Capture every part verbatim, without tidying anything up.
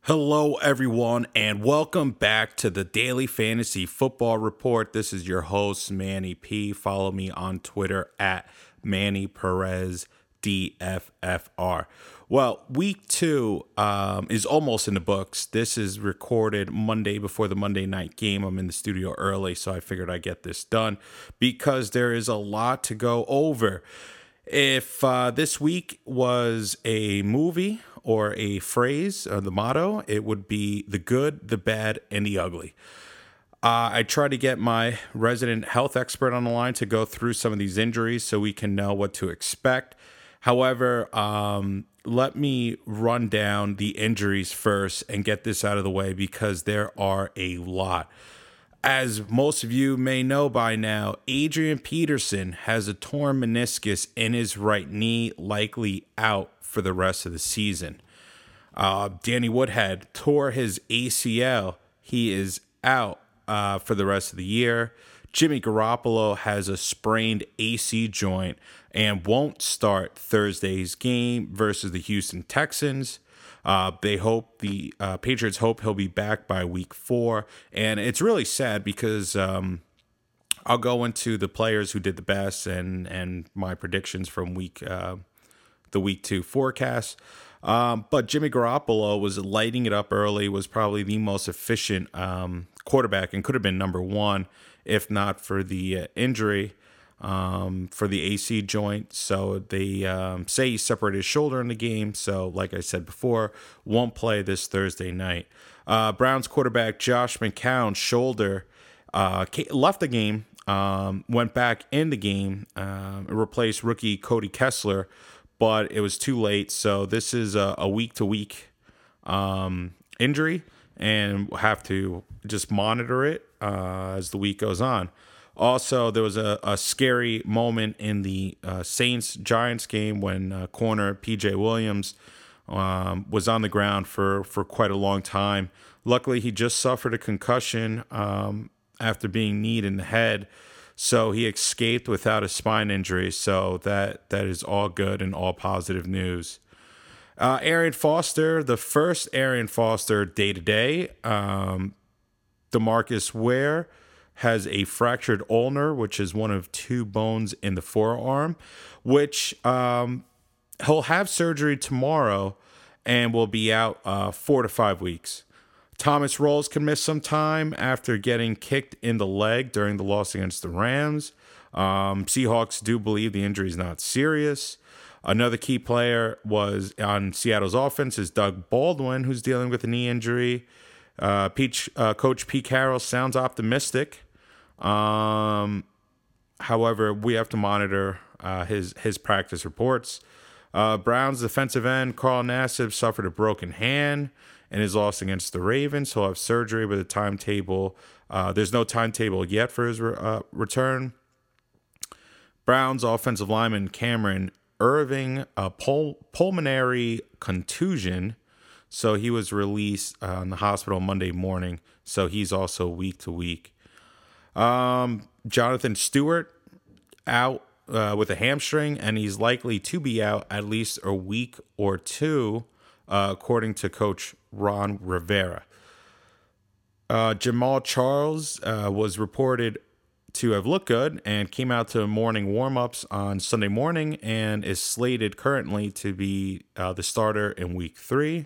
Hello, everyone, and welcome back to the Daily Fantasy Football Report. This is your host, Manny P. Follow me on Twitter at Manny Perez D F F R. Well, week two um, is almost in the books. This is recorded Monday before the Monday night game. I'm in the studio early, so I figured I'd get this done because there is a lot to go over. If uh, this week was a movie or a phrase or the motto, it would be the good, the bad, and the ugly. Uh, I tried to get my resident health expert on the line to go through some of these injuries so we can know what to expect. However, um, let me run down the injuries first and get this out of the way because there are a lot. As most of you may know by now, Adrian Peterson has a torn meniscus in his right knee, likely out for the rest of the season. Uh, Danny Woodhead tore his A C L. He is out uh, for the rest of the year. Jimmy Garoppolo has a sprained A C joint and won't start Thursday's game versus the Houston Texans. Uh, they hope the uh, Patriots hope he'll be back by week four, and it's really sad because um, I'll go into the players who did the best and and my predictions from week uh, the week two forecast. Um, but Jimmy Garoppolo was lighting it up early, was probably the most efficient um, quarterback, and could have been number one if not for the uh, injury. Um, for the A C joint. So they um, say he separated his shoulder in the game. So, like I said before, won't play this Thursday night. Uh, Browns quarterback Josh McCown's shoulder uh, left the game, um, went back in the game, uh, replaced rookie Cody Kessler, but it was too late. So this is a, a week-to-week um, injury, and we'll have to just monitor it uh, as the week goes on. Also, there was a, a scary moment in the uh, Saints-Giants game when uh, corner P J Williams um, was on the ground for, for quite a long time. Luckily, he just suffered a concussion um, after being kneed in the head, so he escaped without a spine injury. So that that is all good and all positive news. Uh, Arian Foster, the first Arian Foster day-to-day, um, DeMarcus Ware, has a fractured ulnar, which is one of two bones in the forearm, which um, he'll have surgery tomorrow and will be out uh, four to five weeks. Thomas Rawls can miss some time after getting kicked in the leg during the loss against the Rams. Um, Seahawks do believe the injury is not serious. Another key player was on Seattle's offense is Doug Baldwin, who's dealing with a knee injury. Uh, Peach, uh, Coach Pete Carroll sounds optimistic. Um, however, we have to monitor uh, his his practice reports. Uh, Browns defensive end Carl Nassib suffered a broken hand in his loss against the Ravens. He'll have surgery with a timetable. Uh, there's no timetable yet for his re- uh, return. Browns offensive lineman Cameron Irving, a pul- pulmonary contusion. So he was released uh, in the hospital Monday morning. So he's also week to week. Um, Jonathan Stewart out uh, with a hamstring, and he's likely to be out at least a week or two, uh, according to Coach Ron Rivera. Uh, Jamal Charles uh, was reported to have looked good and came out to morning warm-ups on Sunday morning and is slated currently to be uh, the starter in week three.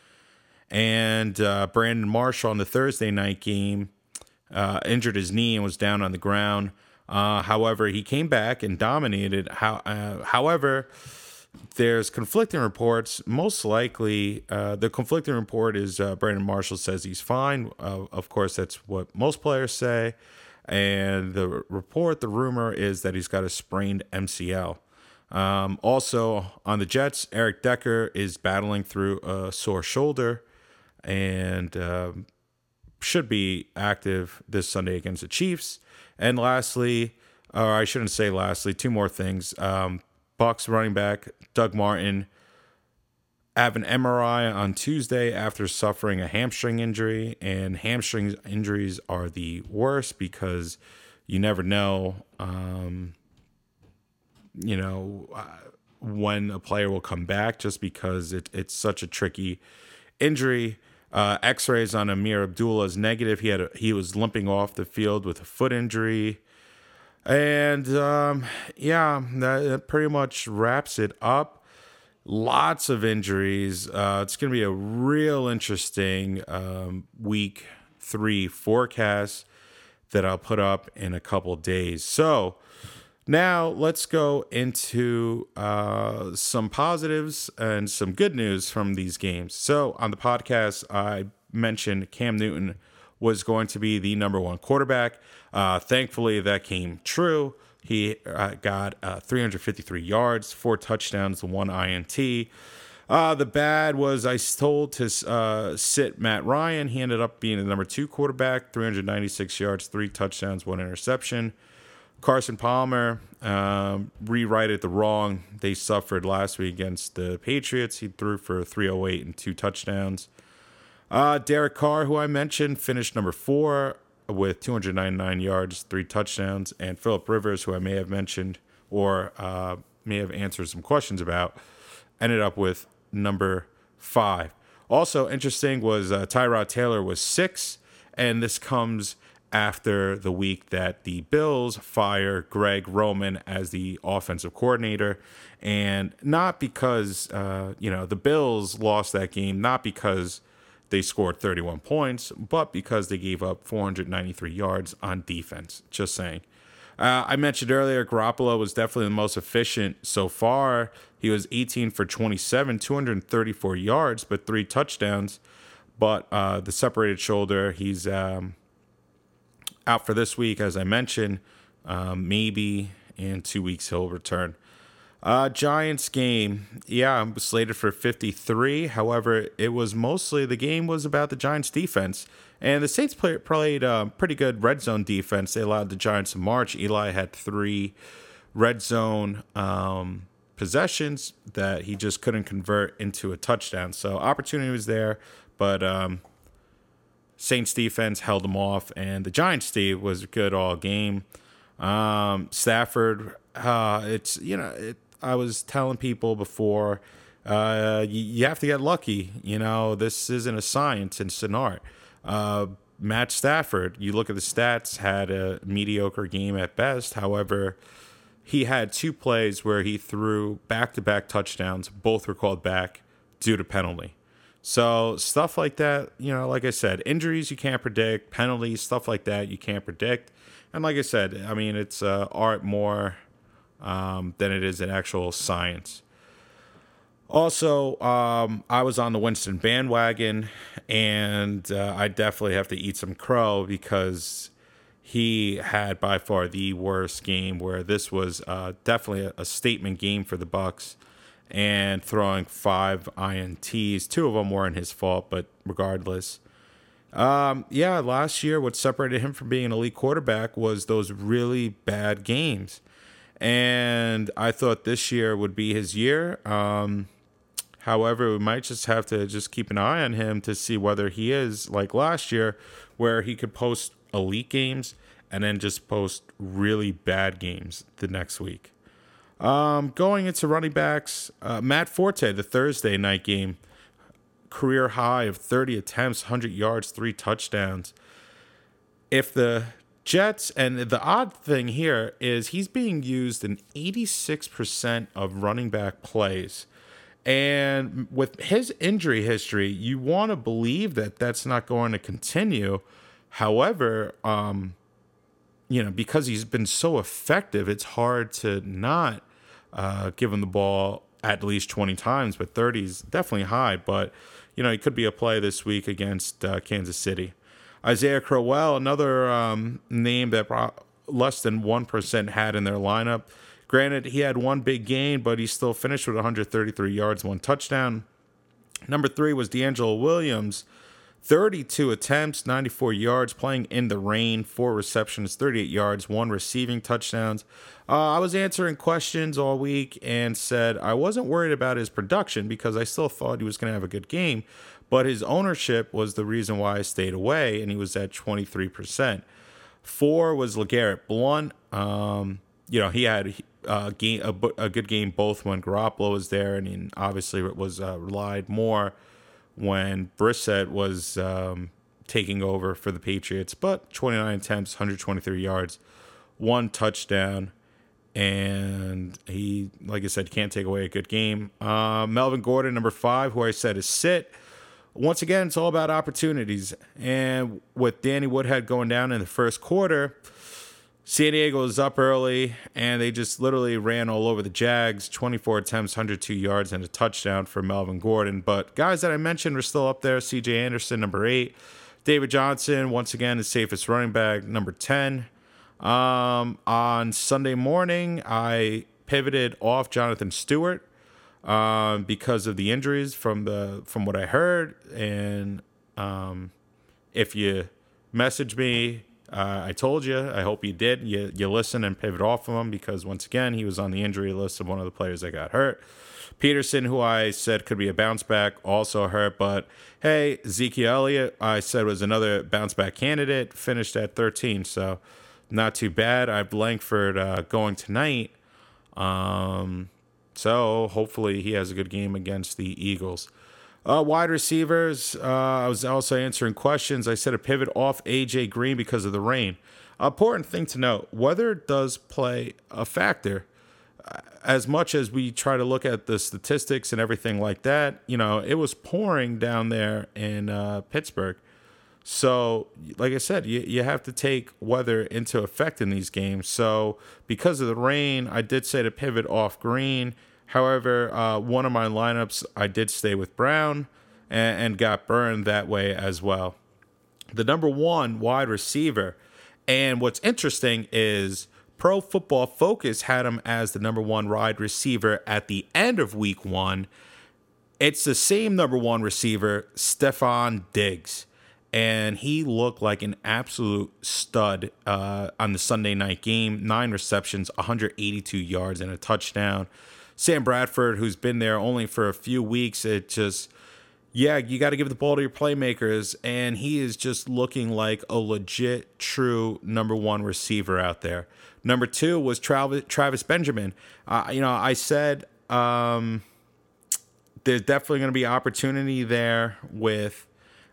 And uh, Brandon Marshall on the Thursday night game Uh, injured his knee and was down on the ground. Uh, however, he came back and dominated. How, uh, however, there's conflicting reports. Most likely, uh, the conflicting report is uh, Brandon Marshall says he's fine. Uh, of course, that's what most players say. And the report, the rumor is that he's got a sprained M C L. Um, also, on the Jets, Eric Decker is battling through a sore shoulder and um, should be active this Sunday against the Chiefs. And lastly, or I shouldn't say lastly, two more things. Um, Bucs running back Doug Martin have an M R I on Tuesday after suffering a hamstring injury. And hamstring injuries are the worst because you never know, um, you know, uh, when a player will come back just because it, it's such a tricky injury. Uh, X-rays on Amir Abdullah is negative. He had a, he was limping off the field with a foot injury. And um, yeah, that, that pretty much wraps it up. Lots of injuries. Uh, it's going to be a real interesting um, week three forecast that I'll put up in a couple days. So now let's go into uh, some positives and some good news from these games. So on the podcast, I mentioned Cam Newton was going to be the number one quarterback. Uh, thankfully, that came true. He uh, got uh, three hundred fifty-three yards, four touchdowns, one I N T. Uh, the bad was I told to uh, sit Matt Ryan. He ended up being the number two quarterback, three hundred ninety-six yards, three touchdowns, one interception. Carson Palmer um, rewrited the wrong they suffered last week against the Patriots. He threw for three oh eight and two touchdowns. Uh, Derek Carr, who I mentioned, finished number four with two hundred ninety-nine yards, three touchdowns. And Phillip Rivers, who I may have mentioned or uh, may have answered some questions about, ended up with number five. Also interesting was uh, Tyrod Taylor was six, and this comes after the week that the Bills fire Greg Roman as the offensive coordinator. And not because, uh, you know, the Bills lost that game, not because they scored thirty-one points, but because they gave up four hundred ninety-three yards on defense. Just saying. Uh, I mentioned earlier, Garoppolo was definitely the most efficient so far. He was eighteen for twenty-seven, two hundred thirty-four yards, but three touchdowns. But uh, the separated shoulder, he's um, out for this week, as I mentioned. Um, maybe in two weeks he'll return. Uh, Giants game, yeah, I'm slated for fifty-three. However, it was mostly, the game was about the Giants defense. And the Saints play, played uh, pretty good red zone defense. They allowed the Giants to march. Eli had three red zone um, possessions that he just couldn't convert into a touchdown. So opportunity was there, but um, Saints defense held them off. And the Giants Steve was good all game. Um, Stafford, uh, it's, you know, it, I was telling people before, uh, you, you have to get lucky. You know, this isn't a science, it's an art. Uh, Matt Stafford, you look at the stats, had a mediocre game at best. However, he had two plays where he threw back-to-back touchdowns. Both were called back due to penalty. So stuff like that, you know, like I said, injuries you can't predict, penalties, stuff like that you can't predict. And like I said, I mean, it's uh, art more um, than it is an actual science. Also, um, I was on the Winston bandwagon, and uh, I definitely have to eat some crow because he had by far the worst game, where this was uh, definitely a, a statement game for the Bucks, and throwing five I N Ts. Two of them weren't his fault, but regardless. Um, yeah, last year what separated him from being an elite quarterback was those really bad games. And I thought this year would be his year. Um, however, we might just have to just keep an eye on him to see whether he is like last year, where he could post elite games and then just post really bad games the next week. Um, going into running backs, uh, Matt Forte, the Thursday night game, career high of thirty attempts, one hundred yards, three touchdowns. If the Jets, and the odd thing here is he's being used in eighty-six percent of running back plays. And with his injury history, you want to believe that that's not going to continue. However, um, you know, because he's been so effective, it's hard to not uh, give him the ball at least twenty times, but thirty is definitely high. But, you know, he could be a play this week against uh, Kansas City. Isaiah Crowell, another um, name that less than one percent had in their lineup. Granted, he had one big gain, but he still finished with one hundred thirty-three yards, one touchdown. Number three was D'Angelo Williams, thirty-two attempts, ninety-four yards, playing in the rain, four receptions, thirty-eight yards, one receiving touchdowns. Uh, I was answering questions all week and said I wasn't worried about his production because I still thought he was going to have a good game. But his ownership was the reason why I stayed away, and he was at twenty-three percent. Four was LeGarrette Blount. Um, you know, he had uh, game, a, a good game both when Garoppolo was there, and he obviously it was uh, relied more when Brissett was um, taking over for the Patriots. But twenty-nine attempts, one hundred twenty-three yards, one touchdown. And he, like I said, can't take away a good game. Uh, Melvin Gordon, number five, who I said is sit. Once again, it's all about opportunities. And with Danny Woodhead going down in the first quarter, San Diego was up early, and they just literally ran all over the Jags. twenty-four attempts, one hundred two yards, and a touchdown for Melvin Gordon. But guys that I mentioned are still up there. C J Anderson, number eight. David Johnson, once again, the safest running back, number ten. Um, on Sunday morning, I pivoted off Jonathan Stewart um, because of the injuries from the from what I heard. And um, if you message me, uh, I told you. I hope you did. You you listen and pivot off of him because once again, he was on the injury list of one of the players that got hurt. Peterson, who I said could be a bounce back, also hurt. But hey, Ezekiel Elliott, I said was another bounce back candidate. Finished at thirteen, so. Not too bad. I have Langford uh, going tonight. Um, so hopefully he has a good game against the Eagles. Uh, wide receivers, uh, I was also answering questions. I said a pivot off A J Green because of the rain. Important thing to note, weather does play a factor. As much as we try to look at the statistics and everything like that, you know, it was pouring down there in uh, Pittsburgh. So, like I said, you, you have to take weather into effect in these games. So, because of the rain, I did say to pivot off Green. However, uh, one of my lineups, I did stay with Brown and, and got burned that way as well. The number one wide receiver, and what's interesting is Pro Football Focus had him as the number one wide receiver at the end of week one. It's the same number one receiver, Stefon Diggs. And he looked like an absolute stud uh, on the Sunday night game. Nine receptions, one hundred eighty-two yards, and a touchdown. Sam Bradford, who's been there only for a few weeks, it just, yeah, you got to give the ball to your playmakers. And he is just looking like a legit, true number one receiver out there. Number two was Travis, Travis Benjamin. Uh, you know, I said um, there's definitely going to be opportunity there with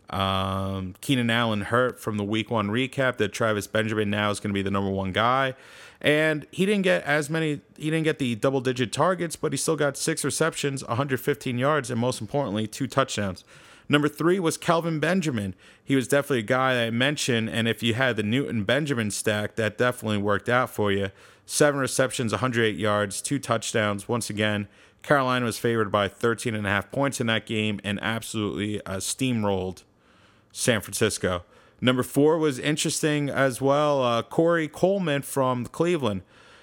Um, Keenan Allen hurt from the week one recap that Travis Benjamin now is going to be the number one guy. And he didn't get as many, he didn't get the double digit targets, but he still got six receptions, one hundred fifteen yards, and most importantly, two touchdowns. Number three was Kelvin Benjamin. He was definitely a guy that I mentioned. And if you had the Newton Benjamin stack, that definitely worked out for you. Seven receptions, one hundred eight yards, two touchdowns. Once again, Carolina was favored by thirteen and a half points in that game and absolutely uh, steamrolled San Francisco. Number four was interesting as well. Uh, Corey Coleman from Cleveland.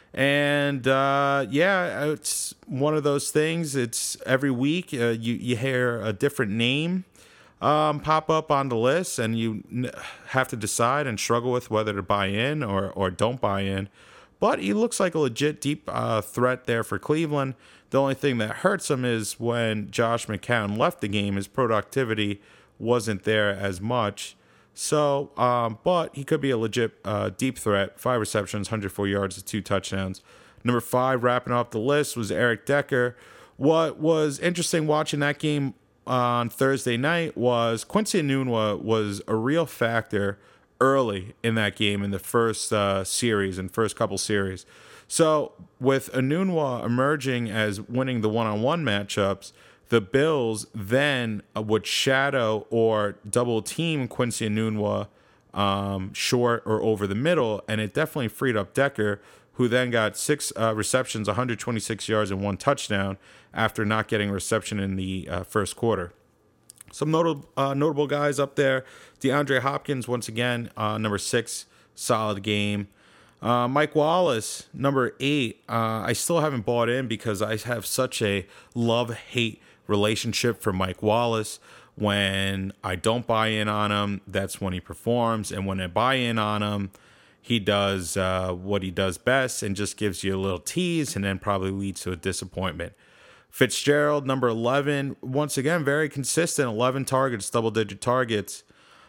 And uh, yeah, it's one of those things. It's every week uh, you, you hear a different name um, pop up on the list, and you n- have to decide and struggle with whether to buy in or, or don't buy in. But he looks like a legit deep uh, threat there for Cleveland. The only thing that hurts him is when Josh McCown left the game, his productivity wasn't there as much. So, um, but he could be a legit uh, deep threat. Five receptions, one hundred four yards, and two touchdowns. Number five, wrapping up the list, was Eric Decker. What was interesting watching that game on Thursday night was Quincy Enunwa was a real factor early in that game in the first uh, series and first couple series. So with Enunwa emerging as winning the one-on-one matchups, the Bills then would shadow or double team Quincy Enunwa um, short or over the middle, and it definitely freed up Decker, who then got six uh, receptions, one hundred twenty-six yards, and one touchdown after not getting a reception in the uh, first quarter. Some notable uh, notable guys up there: DeAndre Hopkins, once again, uh, number six, solid game. Uh, Mike Wallace, number eight. Uh, I still haven't bought in because I have such a love-hate relationship for Mike Wallace. When I don't buy in on him, that's when he performs. And when I buy in on him, he does uh, what he does best and just gives you a little tease and then probably leads to a disappointment. Fitzgerald, number eleven, once again, very consistent, eleven targets, double-digit targets.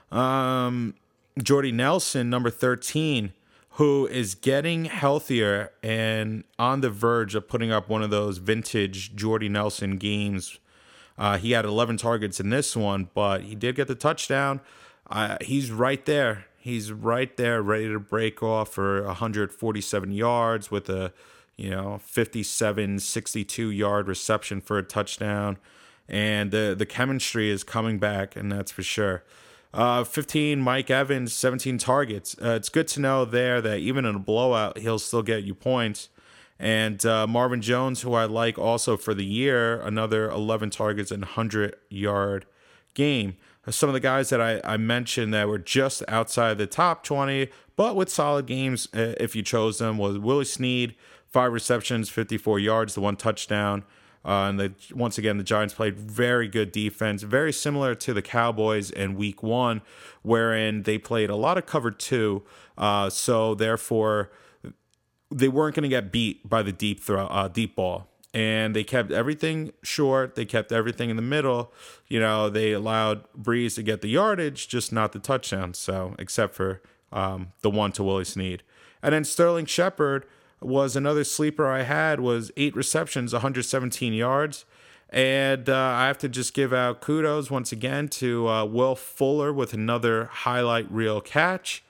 Um, Jordy Nelson, number thirteen, who is getting healthier and on the verge of putting up one of those vintage Jordy Nelson games Uh, he had eleven targets in this one, but he did get the touchdown. Uh, he's right there. He's right there, ready to break off for one hundred forty-seven yards with a, you know, fifty-seven, sixty-two yard reception for a touchdown. And the the chemistry is coming back, and that's for sure. Uh, fifteen, Mike Evans, seventeen targets. Uh, it's good to know there that even in a blowout, he'll still get you points. And uh, Marvin Jones, who I like also for the year, another eleven targets and one hundred yard game. Some of the guys that I, I mentioned that were just outside the top twenty, but with solid games uh, if you chose them, was Willie Snead, five receptions, fifty-four yards, the one touchdown. Uh, and the, once again, the Giants played very good defense, very similar to the Cowboys in week one, wherein they played a lot of cover two. Uh, so therefore, they weren't going to get beat by the deep throw, uh, deep ball. And they kept everything short. They kept everything in the middle. You know, they allowed Breeze to get the yardage, just not the touchdown. So, except for um, the one to Willie Snead. And then Sterling Shepard was another sleeper I had, was eight receptions, one hundred seventeen yards. And uh, I have to just give out kudos once again to uh, Will Fuller with another highlight reel catch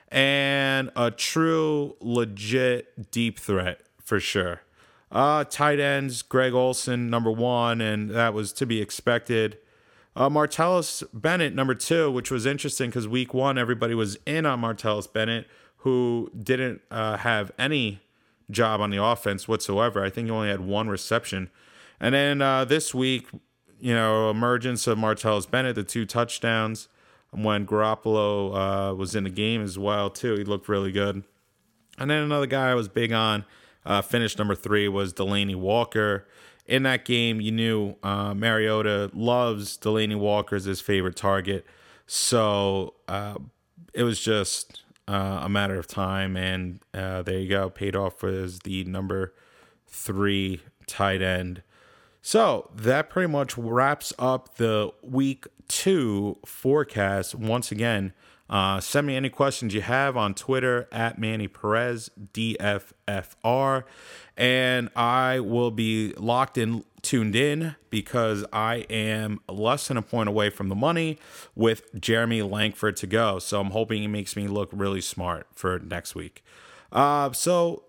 and a true, legit deep threat for sure. Uh, tight ends, Greg Olsen, number one, and that was to be expected. Uh, Martellus Bennett, number two, which was interesting because week one, everybody was in on Martellus Bennett, who didn't uh, have any job on the offense whatsoever. I think he only had one reception. And then uh, this week, you know, emergence of Martellus Bennett, the two touchdowns when Garoppolo uh, was in the game as well, too. He looked really good. And then another guy I was big on, uh, finished number three, was Delanie Walker. In that game, you knew uh, Mariota loves Delanie Walker as his favorite target. So uh, it was just uh, a matter of time. And uh, there you go. Paid off as the number three tight end. So that pretty much wraps up the week two forecast. Once again, uh, send me any questions you have on Twitter at Manny Perez, D F F R. And I will be locked in, tuned in, because I am less than a point away from the money with Jeremy Langford to go. So I'm hoping he makes me look really smart for next week. Uh, so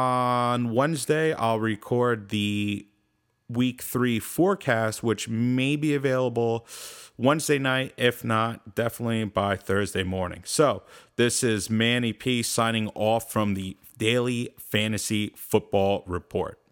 on Wednesday, I'll record the week three forecast, which may be available Wednesday night. If not, definitely by Thursday morning. So this is Manny P signing off from the Daily Fantasy Football Report.